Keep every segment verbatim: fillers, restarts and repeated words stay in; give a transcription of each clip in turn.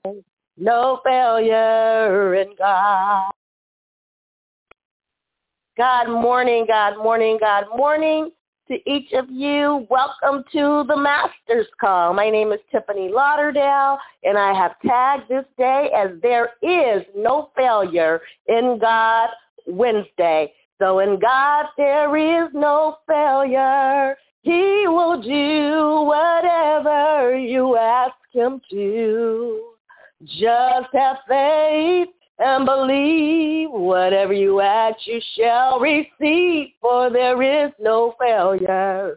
No failure in God. God morning, God morning, God morning to each of you. Welcome to the Master's Call. My name is Tiffany Lauderdale, and I have tagged this day as There Is No Failure in God Wednesday. So in God there is no failure. He will do whatever you ask him to. Just have faith and believe. Whatever you ask, you shall receive. For there is no failure,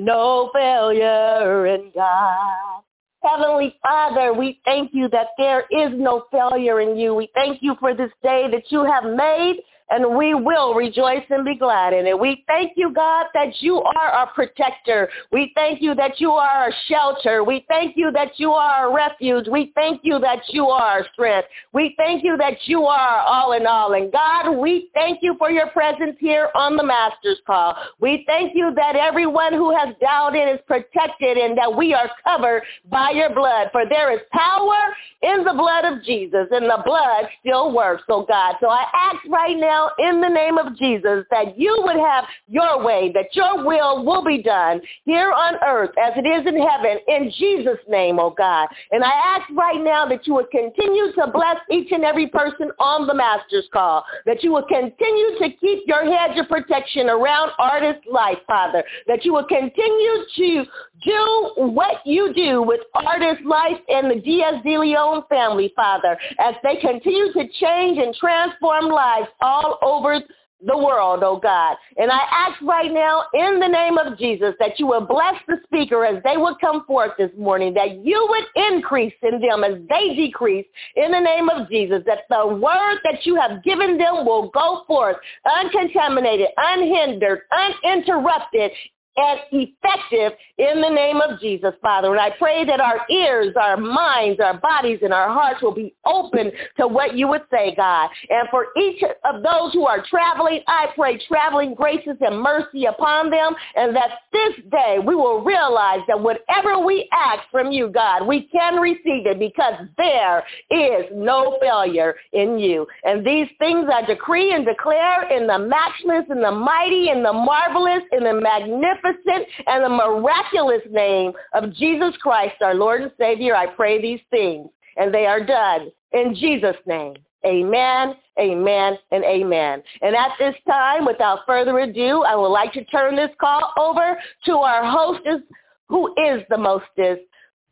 no failure in God. Heavenly Father, we thank you that there is no failure in you. We thank you for this day that you have made, and we will rejoice and be glad in it. We thank you, God, that you are our protector. We thank you that you are our shelter. We thank you that you are our refuge. We thank you that you are our strength. We thank you that you are our all in all. And God, we thank you for your presence here on the Master's Call. We thank you that everyone who has dialed in is protected and that we are covered by your blood. For there is power in the blood of Jesus, and the blood still works, oh God. So I ask right now, in the name of Jesus, that you would have your way, that your will will be done here on earth as it is in heaven, in Jesus' name, oh God. And I ask right now that you would continue to bless each and every person on the Master's Call, that you would continue to keep your hedge of protection around Artist Life, Father, that you would continue to do what you do with Artist Life and the Diaz de Leon family, Father, as they continue to change and transform lives all over the world, oh God. And I ask right now in the name of Jesus that you will bless the speaker as they would come forth this morning, that you would increase in them as they decrease in the name of Jesus, that the word that you have given them will go forth uncontaminated, unhindered, uninterrupted, and effective in the name of Jesus, Father. And I pray that our ears, our minds, our bodies, and our hearts will be open to what you would say, God. And for each of those who are traveling, I pray traveling graces and mercy upon them, and that this day we will realize that whatever we ask from you, God, we can receive it because there is no failure in you. And these things I decree and declare in the matchless and the mighty and the marvelous and the magnificent and the miraculous name of Jesus Christ, our Lord and Savior. I pray these things, and they are done in Jesus' name. Amen, amen, and amen. And at this time, without further ado, I would like to turn this call over to our hostess, who is the mostest,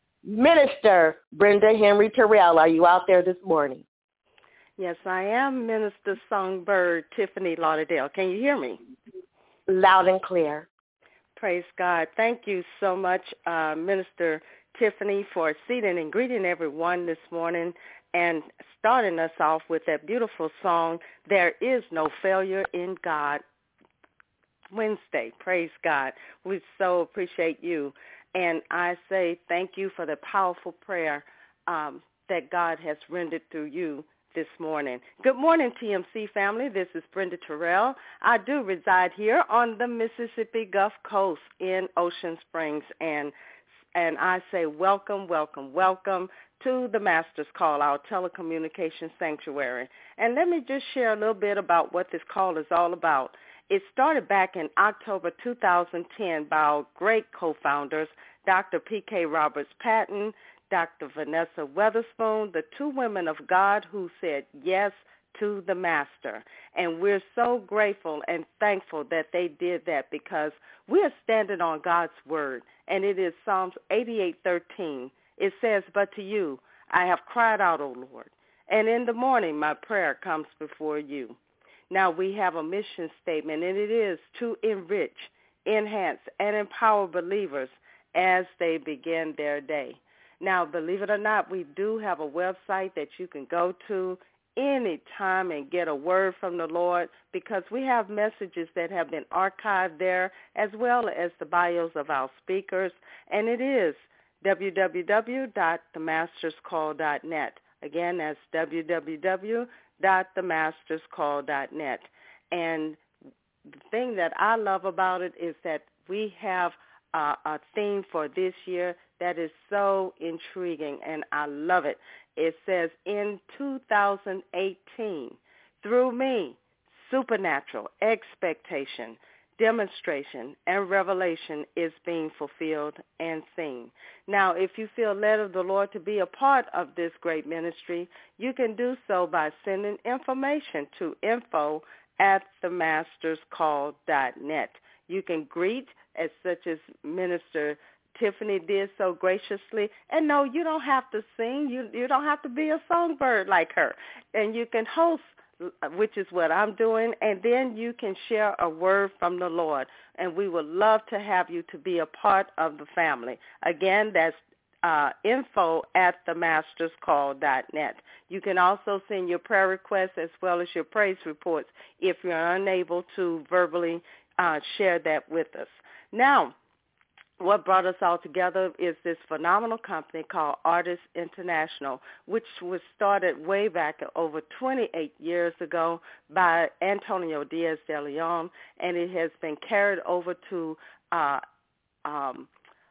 Minister Brenda Henry Terrell. Are you out there this morning? Yes, I am, Minister Songbird Tiffany Lauderdale. Can you hear me? Loud and clear. Praise God. Thank you so much, uh, Minister Tiffany, for seating and greeting everyone this morning and starting us off with that beautiful song, There Is No Failure in God, Wednesday. Praise God. We so appreciate you. And I say thank you for the powerful prayer um, that God has rendered through you this morning. Good morning, T M C family. This is Brenda Terrell. I do reside here on the Mississippi Gulf Coast in Ocean Springs, and and I say welcome, welcome, welcome to the Master's Call, our telecommunications sanctuary. And let me just share a little bit about what this call is all about. It started back in October two thousand ten by our great co-founders, Doctor P K Roberts-Patton, Doctor Vanessa Weatherspoon, the two women of God who said yes to the Master. And we're so grateful and thankful that they did that because we are standing on God's word, and it is Psalms eighty-eight thirteen. It says, but to you I have cried out, O Lord, and in the morning my prayer comes before you. Now we have a mission statement, and it is to enrich, enhance, and empower believers as they begin their day. Now, believe it or not, we do have a website that you can go to any time and get a word from the Lord, because we have messages that have been archived there as well as the bios of our speakers, and it is w w w dot the masters call dot net. Again, that's w w w dot the masters call dot net. And the thing that I love about it is that we have uh, a theme for this year that is so intriguing, and I love it. it says, in two thousand eighteen, through me, supernatural expectation, demonstration, and revelation is being fulfilled and seen. Now, if you feel led of the Lord to be a part of this great ministry, you can do so by sending information to info at the masters call dot net. You can greet, as such as Minister Tiffany did so graciously. And no, you don't have to sing. You you don't have to be a songbird like her. And you can host, which is what I'm doing, and then you can share a word from the Lord. And we would love to have you to be a part of the family. Again, that's uh, info at the masters call dot net. You can also send your prayer requests as well as your praise reports if you're unable to verbally uh, share that with us. Now, what brought us all together is this phenomenal company called Artists International, which was started way back over twenty-eight years ago by Antonio Diaz de Leon, and it has been carried over to uh, um,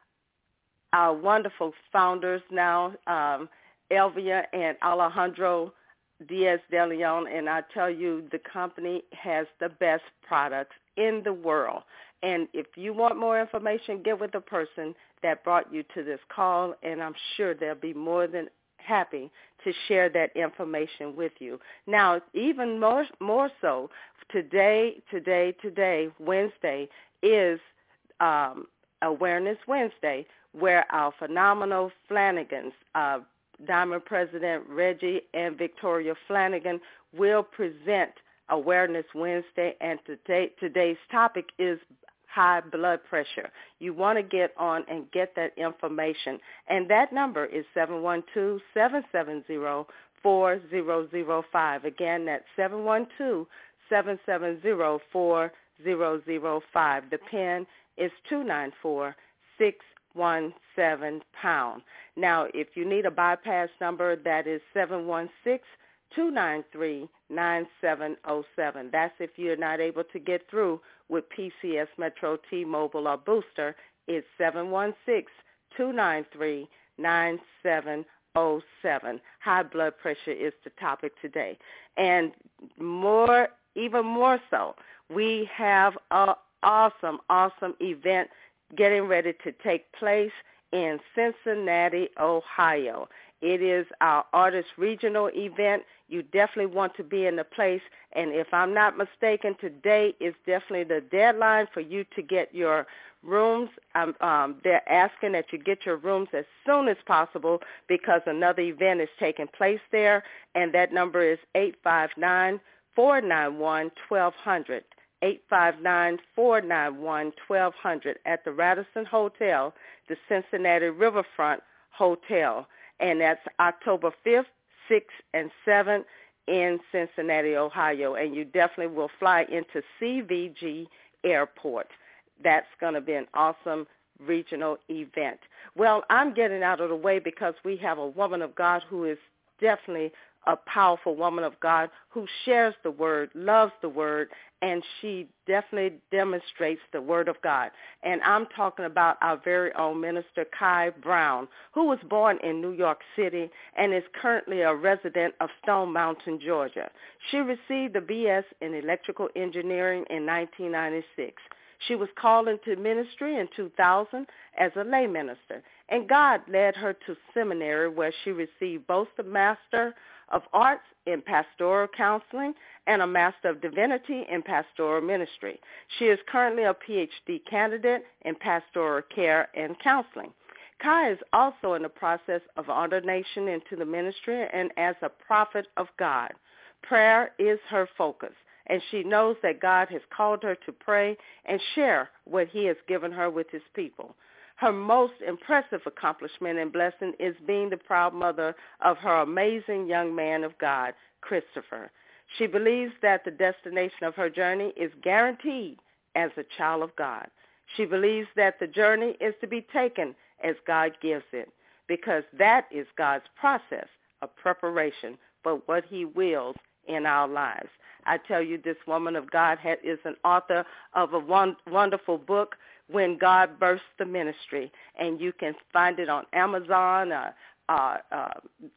our wonderful founders now, um, Elvia and Alejandro Diaz de Leon, and I tell you, the company has the best products in the world. And if you want more information, get with the person that brought you to this call, and I'm sure they'll be more than happy to share that information with you. Now, even more, more so, today, today, today, Wednesday, is um, Awareness Wednesday, where our phenomenal Flanagans, uh, Diamond President Reggie and Victoria Flanagan, will present Awareness Wednesday, and today, today's topic is high blood pressure. You want to get on and get that information. And that number is seven one two, seven seven zero, four zero zero five. Again, that's seven one two, seven seven zero, four zero zero five. The PIN is two nine four, six one seven pound. Now, if you need a bypass number, that is seven one six, two nine three, nine seven zero seven. That's if you're not able to get through with P C S Metro, T-Mobile, or Booster. It's seven one six, two nine three, nine seven zero seven. High blood pressure is the topic today. And more, even more so, we have an awesome, awesome event getting ready to take place in Cincinnati, Ohio. It is our Artist Regional event. You definitely want to be in the place, and if I'm not mistaken, today is definitely the deadline for you to get your rooms. Um, um, they're asking that you get your rooms as soon as possible because another event is taking place there, and that number is eight five nine, four nine one, one two zero zero. eight five nine, four nine one, one two zero zero at the Radisson Hotel, the Cincinnati Riverfront Hotel. And that's October fifth, sixth, and seventh in Cincinnati, Ohio. And you definitely will fly into C V G Airport. That's going to be an awesome regional event. Well, I'm getting out of the way because we have a woman of God who is definitely a powerful woman of God who shares the word, loves the word, and she definitely demonstrates the word of God. And I'm talking about our very own Minister Kai Brown, who was born in New York City and is currently a resident of Stone Mountain, Georgia. She received a B S in electrical engineering in nineteen ninety-six. She was called into ministry in two thousand as a lay minister, and God led her to seminary where she received both the Master of Arts in Pastoral Counseling and a Master of Divinity in Pastoral Ministry. She is currently a P H D candidate in Pastoral Care and Counseling. Kai is also in the process of ordination into the ministry and as a prophet of God. Prayer is her focus, and she knows that God has called her to pray and share what he has given her with his people. Her most impressive accomplishment and blessing is being the proud mother of her amazing young man of God, Christopher. She believes that the destination of her journey is guaranteed as a child of God. She believes that the journey is to be taken as God gives it, because that is God's process of preparation for what he wills in our lives. I tell you, this woman of God is an author of a wonderful book, When God Births the Ministry, and you can find it on Amazon. Uh, uh, uh,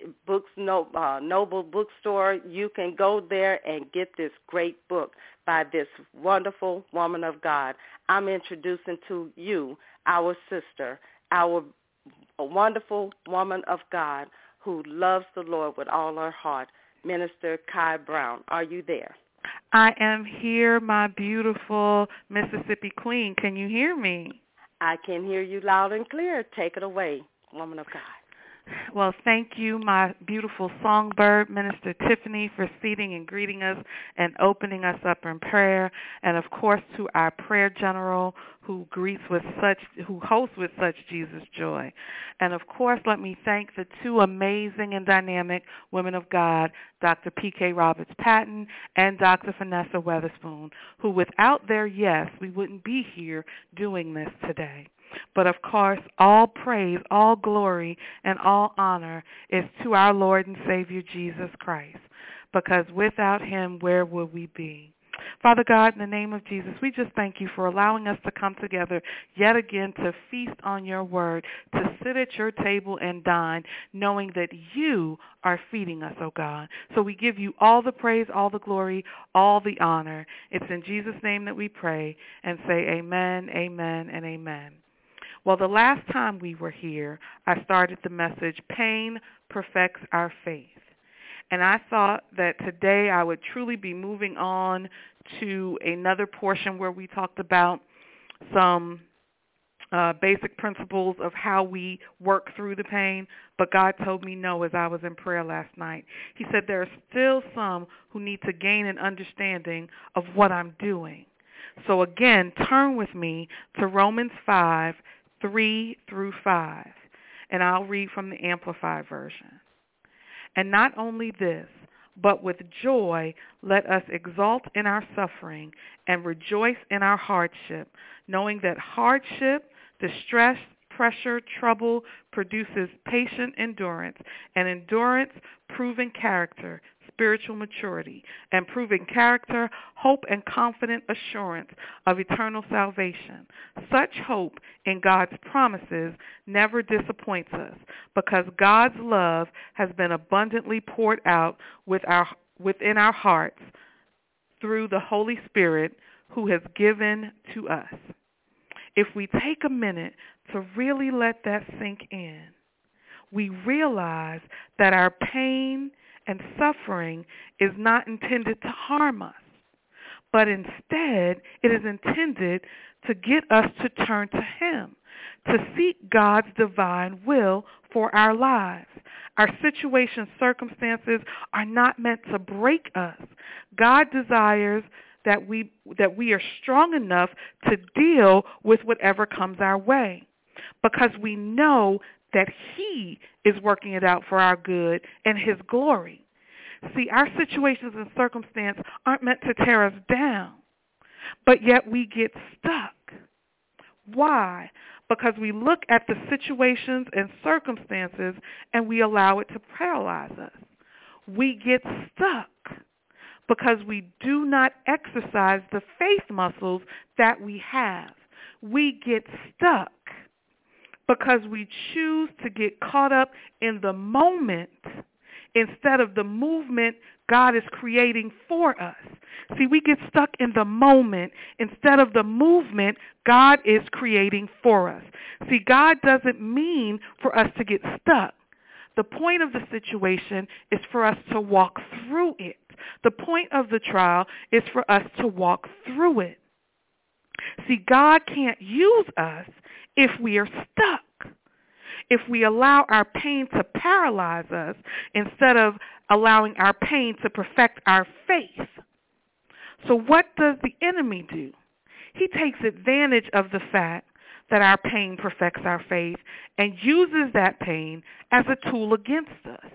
Books no, uh, Noble Bookstore, you can go there and get this great book by this wonderful woman of God. I'm introducing to you our sister, our wonderful woman of God who loves the Lord with all her heart, Minister Kai Brown. Are you there? I am here, my beautiful Mississippi Queen. Can you hear me? I can hear you loud and clear. Take it away, woman of God. Well, thank you, my beautiful songbird, Minister Tiffany, for seating and greeting us and opening us up in prayer. And, of course, to our prayer general who greets with such, who hosts with such Jesus joy. And, of course, let me thank the two amazing and dynamic women of God, Doctor P K Roberts-Patton and Doctor Vanessa Weatherspoon, who without their yes, we wouldn't be here doing this today. But, of course, all praise, all glory, and all honor is to our Lord and Savior Jesus Christ, because without him, where would we be? Father God, in the name of Jesus, we just thank you for allowing us to come together yet again to feast on your word, to sit at your table and dine, knowing that you are feeding us, oh God. So we give you all the praise, all the glory, all the honor. It's in Jesus' name that we pray and say amen, amen, and amen. Well, the last time we were here, I started the message, Pain Perfects Our Faith. And I thought that today I would truly be moving on to another portion where we talked about some uh, basic principles of how we work through the pain. But God told me no as I was in prayer last night. He said there are still some who need to gain an understanding of what I'm doing. So again, turn with me to Romans five, three through five, and I'll read from the Amplified Version. And not only this, but with joy let us exult in our suffering and rejoice in our hardship, knowing that hardship, distress, pressure, trouble produces patient endurance, and endurance, proven character, spiritual maturity, and proven character, hope and confident assurance of eternal salvation. Such hope in God's promises never disappoints us, because God's love has been abundantly poured out with our, within our hearts through the Holy Spirit who has given to us. If we take a minute to really let that sink in, we realize that our pain and suffering is not intended to harm us, but instead it is intended to get us to turn to him, to seek God's divine will for our lives. Our situations, circumstances are not meant to break us. God desires that we that we are strong enough to deal with whatever comes our way, because we know that he is working it out for our good and his glory. See, our situations and circumstances aren't meant to tear us down, but yet we get stuck. Why? Because we look at the situations and circumstances and we allow it to paralyze us. We get stuck because we do not exercise the faith muscles that we have. We get stuck because we choose to get caught up in the moment instead of the movement God is creating for us. See, we get stuck in the moment instead of the movement God is creating for us. See, God doesn't mean for us to get stuck. The point of the situation is for us to walk through it. The point of the trial is for us to walk through it. See, God can't use us if we are stuck. If we allow our pain to paralyze us instead of allowing our pain to perfect our faith. So what does the enemy do? He takes advantage of the fact that our pain perfects our faith and uses that pain as a tool against us,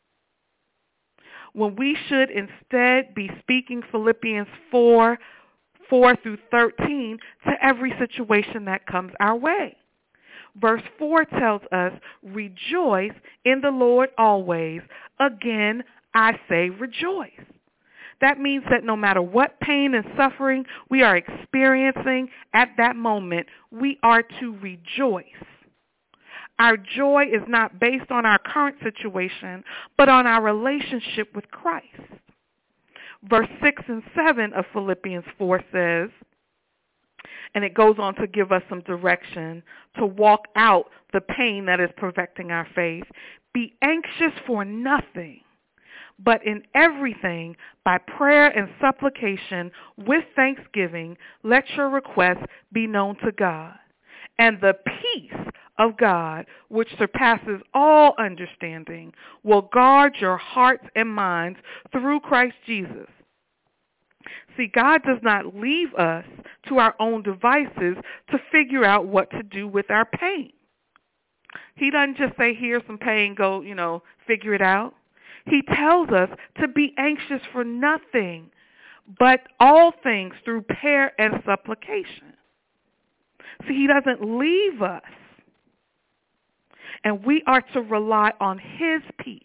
when we should instead be speaking Philippians four, four through thirteen to every situation that comes our way. Verse four tells us, rejoice in the Lord always. Again, I say rejoice. That means that no matter what pain and suffering we are experiencing at that moment, we are to rejoice. Our joy is not based on our current situation, but on our relationship with Christ. Verse six and seven of Philippians four says, and it goes on to give us some direction to walk out the pain that is perfecting our faith. Be anxious for nothing, but in everything, by prayer and supplication, with thanksgiving, let your requests be known to God. And the peace of God, which surpasses all understanding, will guard your hearts and minds through Christ Jesus. See, God does not leave us to our own devices to figure out what to do with our pain. He doesn't just say, here's some pain, go, you know, figure it out. He tells us to be anxious for nothing, but all things through prayer and supplication. See, he doesn't leave us. And we are to rely on his peace.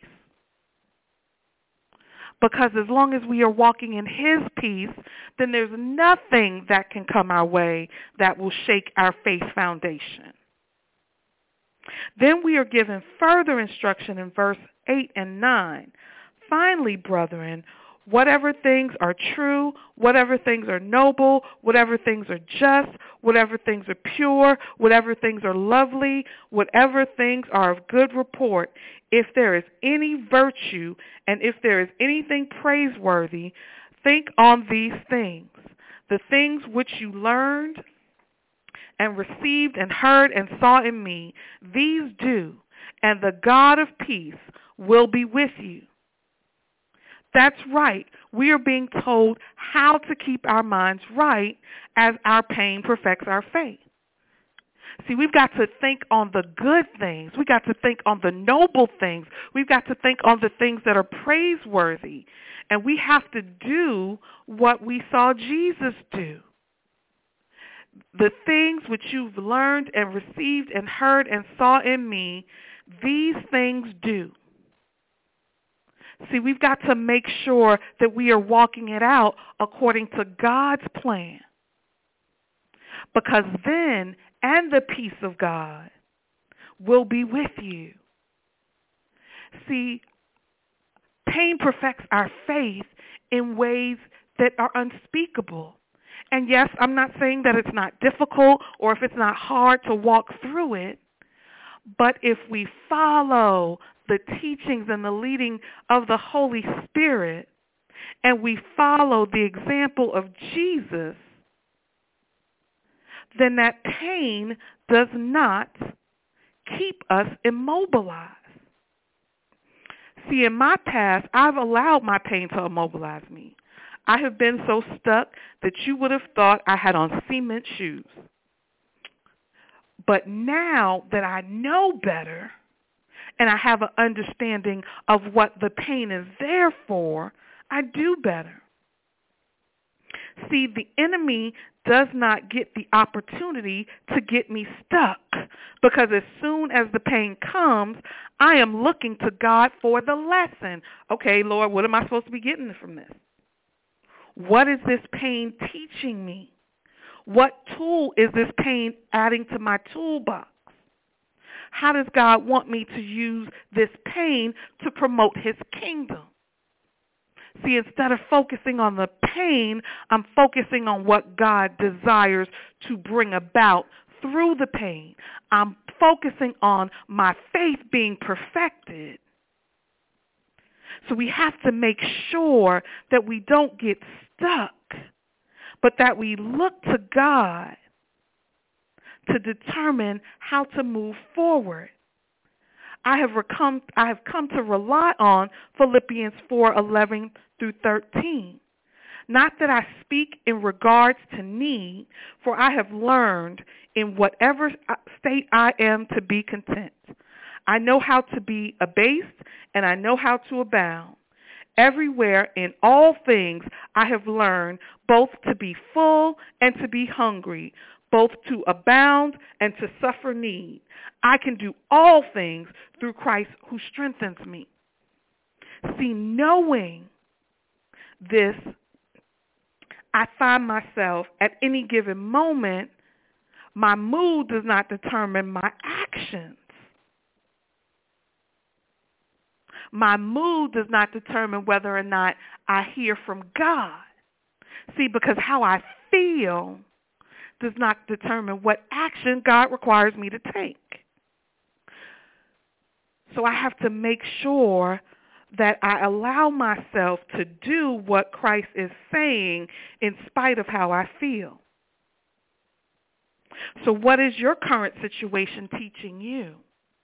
Because as long as we are walking in his peace, then there's nothing that can come our way that will shake our faith foundation. Then we are given further instruction in verse eight and nine. Finally, brethren, whatever things are true, whatever things are noble, whatever things are just, whatever things are pure, whatever things are lovely, whatever things are of good report, if there is any virtue and if there is anything praiseworthy, think on these things. The things which you learned and received and heard and saw in me, these do, and the God of peace will be with you. That's right. We are being told how to keep our minds right as our pain perfects our faith. See, we've got to think on the good things. We've got to think on the noble things. We've got to think on the things that are praiseworthy. And we have to do what we saw Jesus do. The things which you've learned and received and heard and saw in me, these things do. See, we've got to make sure that we are walking it out according to God's plan. Because then, and the peace of God will be with you. See, pain perfects our faith in ways that are unspeakable. And yes, I'm not saying that it's not difficult or if it's not hard to walk through it, but if we follow the teachings and the leading of the Holy Spirit and we follow the example of Jesus, then that pain does not keep us immobilized. See, in my past, I've allowed my pain to immobilize me. I have been so stuck that you would have thought I had on cement shoes. But now that I know better and I have an understanding of what the pain is there for, I do better. See, the enemy does not get the opportunity to get me stuck because as soon as the pain comes, I am looking to God for the lesson. Okay, Lord, what am I supposed to be getting from this? What is this pain teaching me? What tool is this pain adding to my toolbox? How does God want me to use this pain to promote his kingdom? See, instead of focusing on the pain, I'm focusing on what God desires to bring about through the pain. I'm focusing on my faith being perfected. So we have to make sure that we don't get stuck, but that we look to God to determine how to move forward. I have come, I have come to rely on Philippians four eleven through thirteen. Not that I speak in regards to need, for I have learned in whatever state I am to be content. I know how to be abased, and I know how to abound. Everywhere in all things I have learned both to be full and to be hungry, both to abound and to suffer need. I can do all things through Christ who strengthens me. See, knowing this, I find myself at any given moment, my mood does not determine my actions. My mood does not determine whether or not I hear from God. See, because how I feel does not determine what action God requires me to take. So I have to make sure that I allow myself to do what Christ is saying in spite of how I feel. So what is your current situation teaching you?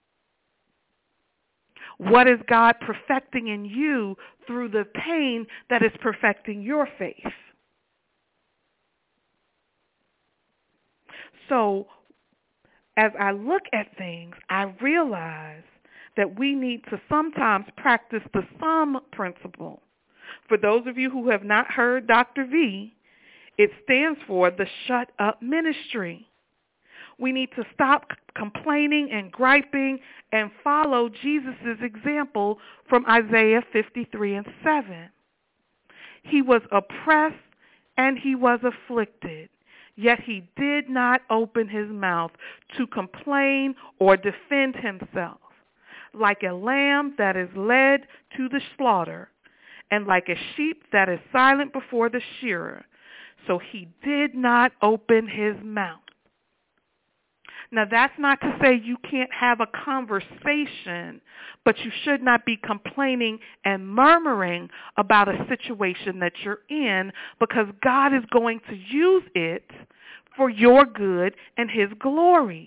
What is God perfecting in you through the pain that is perfecting your faith? So as I look at things, I realize that we need to sometimes practice the SUM principle. For those of you who have not heard Doctor V, it stands for the Shut Up Ministry. We need to stop complaining and griping and follow Jesus' example from Isaiah fifty-three and seven. He was oppressed and he was afflicted, yet he did not open his mouth to complain or defend himself. Like a lamb that is led to the slaughter, and like a sheep that is silent before the shearer, so he did not open his mouth. Now, that's not to say you can't have a conversation, but you should not be complaining and murmuring about a situation that you're in, because God is going to use it for your good and his glory.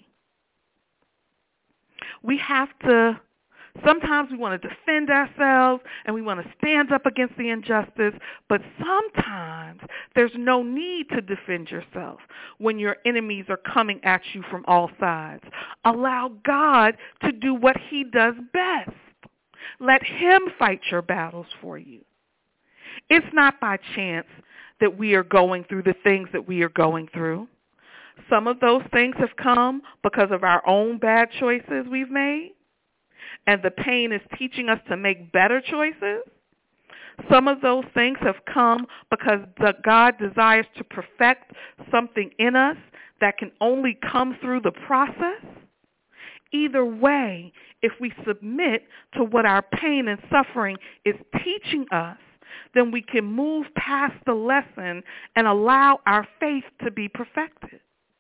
We have to Sometimes we want to defend ourselves and we want to stand up against the injustice, but sometimes there's no need to defend yourself when your enemies are coming at you from all sides. Allow God to do what he does best. Let him fight your battles for you. It's not by chance that we are going through the things that we are going through. Some of those things have come because of our own bad choices we've made. And the pain is teaching us to make better choices. Some of those things have come because the God desires to perfect something in us that can only come through the process. Either way, if we submit to what our pain and suffering is teaching us, then we can move past the lesson and allow our faith to be perfected.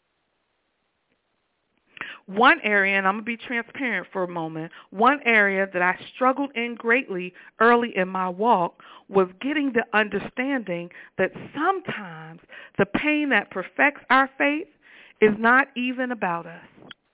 One area, and I'm going to be transparent for a moment, one area that I struggled in greatly early in my walk was getting the understanding that sometimes the pain that perfects our faith is not even about us.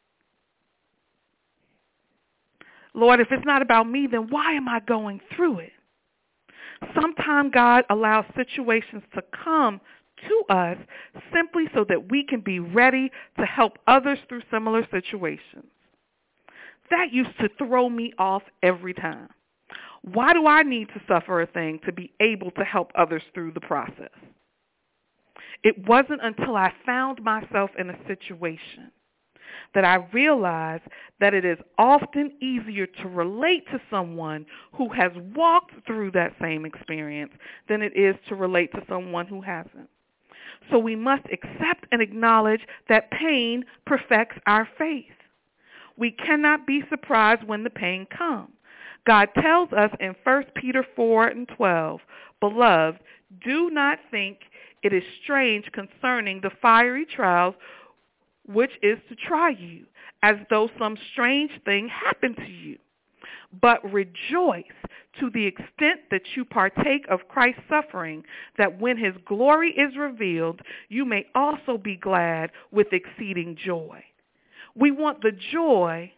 Lord, if it's not about me, then why am I going through it? Sometimes God allows situations to come to us simply so that we can be ready to help others through similar situations. That used to throw me off every time. Why do I need to suffer a thing to be able to help others through the process? It wasn't until I found myself in a situation that I realized that it is often easier to relate to someone who has walked through that same experience than it is to relate to someone who hasn't. So we must accept and acknowledge that pain perfects our faith. We cannot be surprised when the pain comes. God tells us in First Peter four and twelve, "Beloved, do not think it is strange concerning the fiery trials which is to try you, as though some strange thing happened to you. But rejoice to the extent that you partake of Christ's suffering, that when his glory is revealed, you may also be glad with exceeding joy." We want the joy,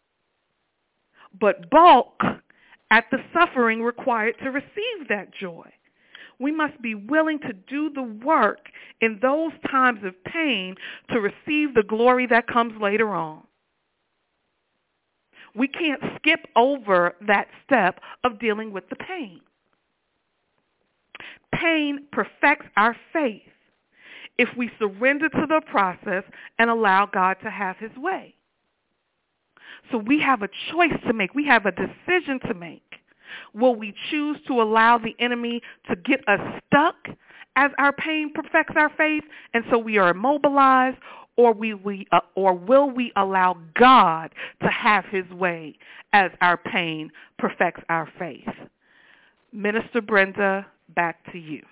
but balk at the suffering required to receive that joy. We must be willing to do the work in those times of pain to receive the glory that comes later on. We can't skip over that step of dealing with the pain. Pain perfects our faith if we surrender to the process and allow God to have his way. So we have a choice to make. We have a decision to make. Will we choose to allow the enemy to get us stuck as our pain perfects our faith, and so we are immobilized, or we, we uh, or will we allow God to have his way as our pain perfects our faith? Minister Brenda, back to you.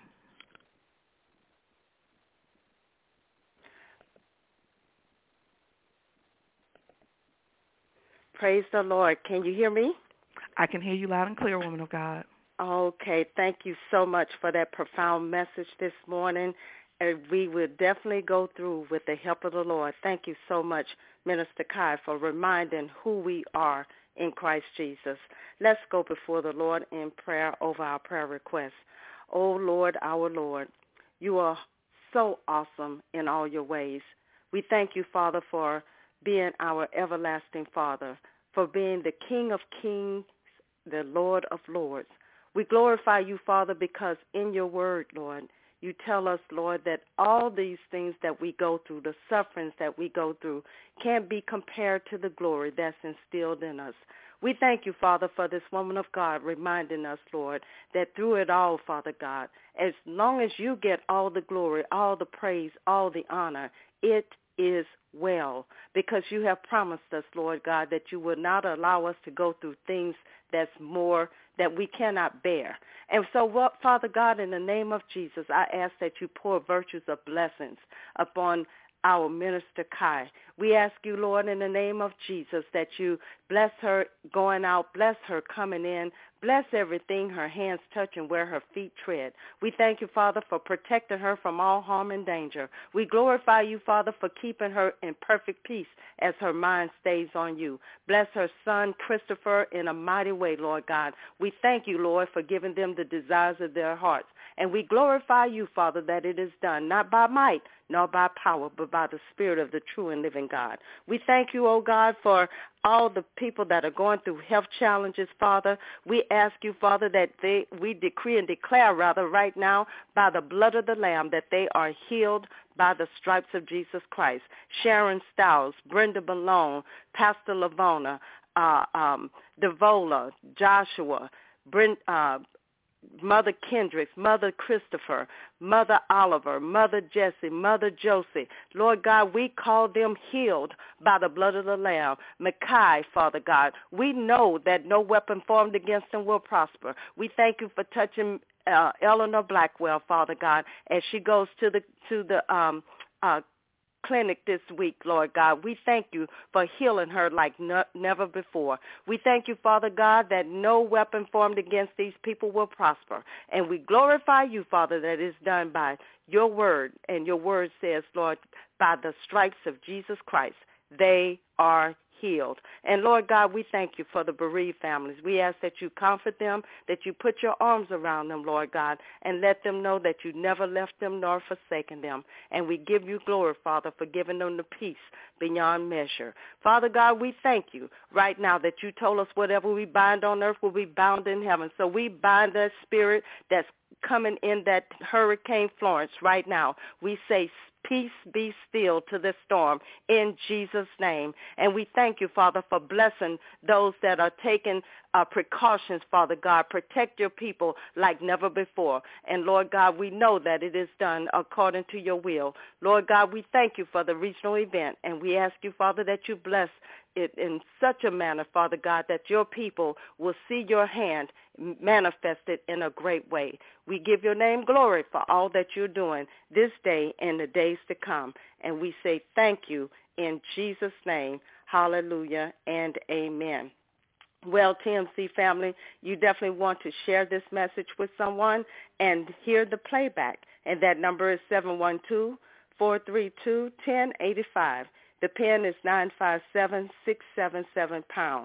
Praise the Lord. Can you hear me? I can hear you loud and clear, woman of God. Okay. Thank you so much for that profound message this morning. And we will definitely go through with the help of the Lord. Thank you so much, Minister Kai, for reminding who we are in Christ Jesus. Let's go before the Lord in prayer over our prayer requests. Oh, Lord, our Lord, you are so awesome in all your ways. We thank you, Father, for being our everlasting Father, for being the King of kings, the Lord of lords. We glorify you, Father, because in your word, Lord, you tell us, Lord, that all these things that we go through, the sufferings that we go through, can't be compared to the glory that's instilled in us. We thank you, Father, for this woman of God reminding us, Lord, that through it all, Father God, as long as you get all the glory, all the praise, all the honor, it is well, because you have promised us, Lord God, that you will not allow us to go through things that's more that we cannot bear. And so, what, Father God, in the name of Jesus, I ask that you pour virtues of blessings upon our Minister Kai. We ask you, Lord, in the name of Jesus, that you bless her going out, bless her coming in, bless everything her hands touch and where her feet tread. We thank you, Father, for protecting her from all harm and danger. We glorify you, Father, for keeping her in perfect peace as her mind stays on you. Bless her son, Christopher, in a mighty way, Lord God. We thank you, Lord, for giving them the desires of their hearts. And we glorify you, Father, that it is done, not by might, nor by power, but by the Spirit of the true and living God. We thank you, oh God, for all the people that are going through health challenges, Father. We ask you, Father, that they, we decree and declare, rather, right now, by the blood of the Lamb, that they are healed by the stripes of Jesus Christ. Sharon Stiles, Brenda Malone, Pastor Lavona, uh, um, Devola, Joshua, Brent, uh, Mother Kendricks, Mother Christopher, Mother Oliver, Mother Jessie, Mother Josie. Lord God, we call them healed by the blood of the Lamb. Mackay, Father God, we know that no weapon formed against them will prosper. We thank you for touching uh, Eleanor Blackwell, Father God, as she goes to the to the um, uh, clinic this week, Lord God. We thank you for healing her like no, never before. We thank you, Father God, that no weapon formed against these people will prosper. And we glorify you, Father, that it's done by your word. And your word says, Lord, by the stripes of Jesus Christ, they are healed. And Lord God, we thank you for the bereaved families. We ask that you comfort them, that you put your arms around them, Lord God, and let them know that you never left them nor forsaken them. And we give you glory, Father, for giving them the peace beyond measure. Father God, we thank you right now that you told us whatever we bind on earth will be bound in heaven. So we bind that spirit that's coming in that Hurricane Florence right now. We say, peace be still to this storm in Jesus' name. And we thank you, Father, for blessing those that are taking uh, precautions, Father God. Protect your people like never before. And, Lord God, we know that it is done according to your will. Lord God, we thank you for the regional event. And we ask you, Father, that you bless it in such a manner, Father God, that your people will see your hand manifested in a great way. We give your name glory for all that you're doing this day and the days to come. And we say thank you in Jesus' name. Hallelujah and amen. Well, T M C family, you definitely want to share this message with someone and hear the playback. And that number is seven one two, four three two, one zero eight five. The PIN is nine five seven, six seven seven pound.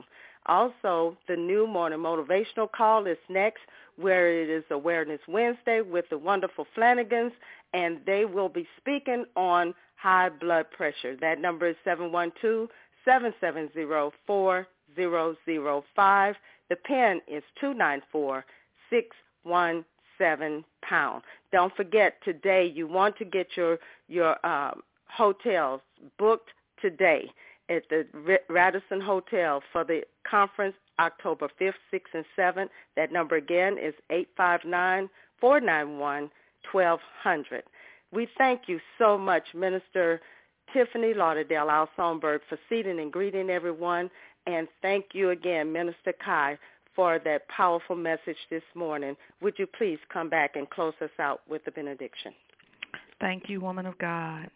Also, the new morning motivational call is next, where it is Awareness Wednesday with the wonderful Flanagans, and they will be speaking on high blood pressure. That number is seven one two, seven seven zero, four zero zero five. The PIN is two nine four, six one seven pound. Don't forget, today you want to get your, your um, hotels booked today at the Radisson Hotel for the conference October fifth, sixth, and seventh. That number again is eight five nine, four nine one, twelve hundred. We thank you so much, Minister Tiffany Lauderdale, our songbird, for seating and greeting everyone. And thank you again, Minister Kai, for that powerful message this morning. Would you please come back and close us out with the benediction? Thank you, woman of God.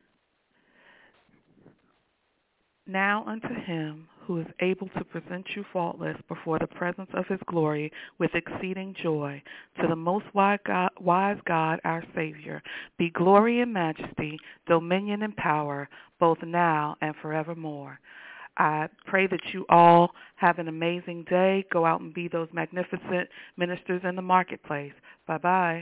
Now unto him who is able to present you faultless before the presence of his glory with exceeding joy, to the most wise God, wise God, our Savior, be glory and majesty, dominion and power, both now and forevermore. I pray that you all have an amazing day. Go out and be those magnificent ministers in the marketplace. Bye-bye.